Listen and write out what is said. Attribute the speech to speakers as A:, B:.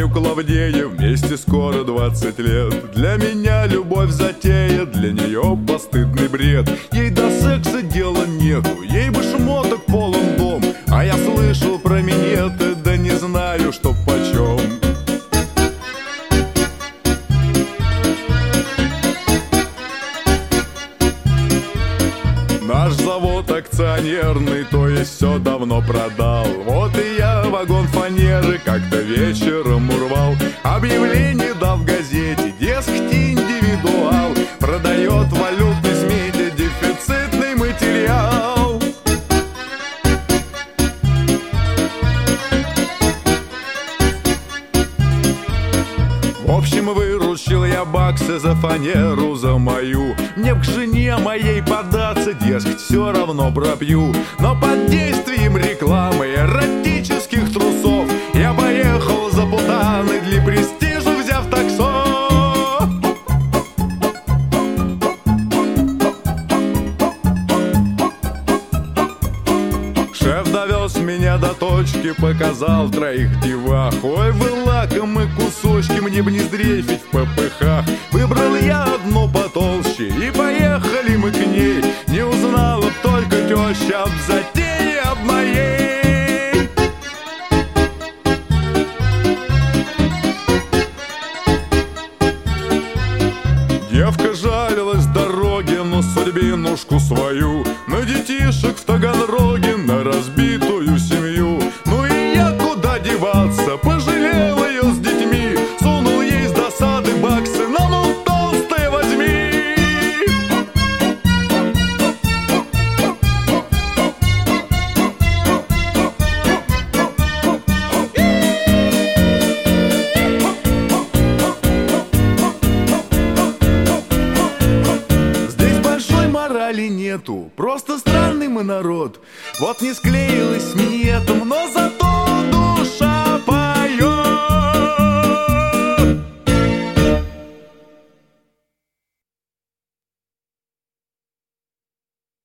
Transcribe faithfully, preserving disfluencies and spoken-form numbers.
A: знаю, Клавдия, вместе скоро двадцать лет. Для меня любовь затея, для нее постыдный бред. Ей до секса дела нету, ей бы шмоток полон дом. А я слышал про минеты, да не знаю, что почем. Наш завод акционерный, то есть все давно продал. Вот и я вагон фанеры как-то вечером урвал. Объявление дал в газете, дескать, индивидуал продает в валютной смете дефицитный материал. В общем, выручил я баксы за фанеру, за мою. Мне к жене моей податься, дескать, все равно пропью. Но под действием рекламы эротических трусов я поехал за Путаны для престижа, взяв таксо. Шеф довез меня до точки, показал троих девах. Ой, вы лакомые кусочки, мне б не сдрейфить в ППХ. Выбрал я одну потолще, и поехали мы к ней. Не узнала б только теща об затее об моей. Девка жалилась дороге, но судьбинушку свою, на детишек в Таганроге, на разбитую семью. Ну и я куда деваться, пожалел ее с детьми, сунул ей с досады баксы, на ну толстые возьми. Здесь большой морали нету, просто странный мы народ. Вот не склеилось с минетом, но за